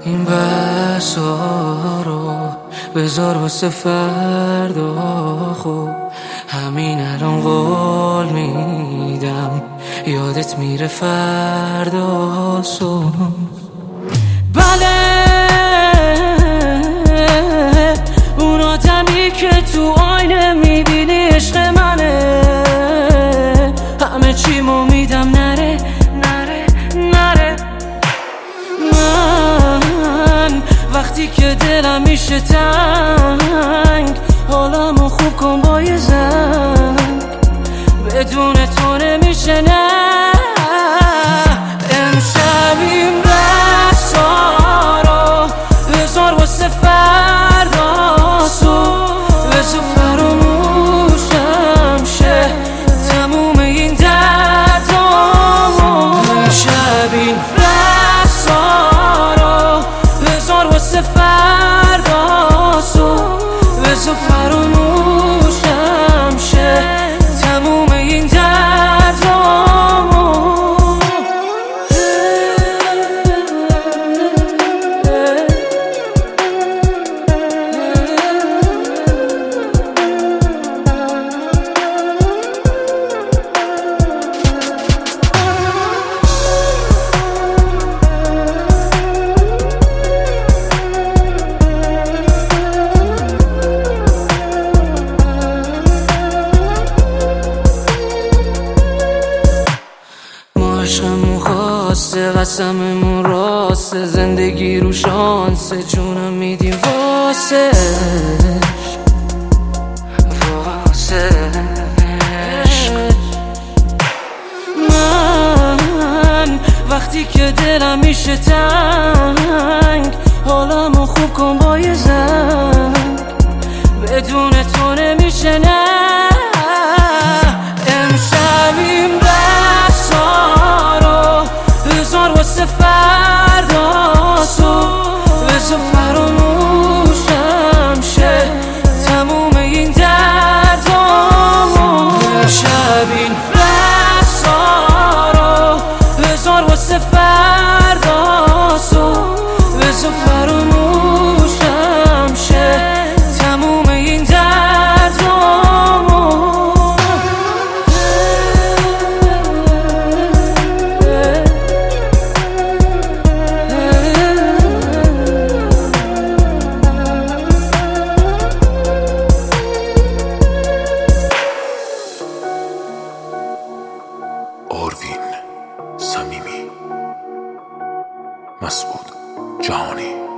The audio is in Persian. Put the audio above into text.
این بحثا رو بذار واسه فردا. خب همین الان قول میدم یادت میره فردا صبح. بله اون آدمی که تو آینه میبینی عشق منه، همه چیمو میدم نره نره نره. من وقتی که دلم میشه تنگ حالمو خوب کن با یه زنگ، بدون تو نمیشه نه. امشب این بحثا رو بذار واسه فردا صبح، بذار فراموشم شه تموم این دردامو. امشب این بحثا رو بذار واسه فردا صبح، بذار فراموشم شه تموم این دردامو. عشقمون خواسته قسممون راسته، زندگی رو شانسه جونم میدیم واسش. من وقتی که دلم میشه تنگ حالمو خوب کن با یه زنگ، بدون تو نمیشه نه. امشب این بحثا رو بذار واسه فردا صبح، بذار فراموشم شه تموم این دردامو. امشب این بحثا رو بذار واسه فردا صبح، بذار فراموشم شه تموم این دردامو. آروین صمیمی، مسعود جهانی.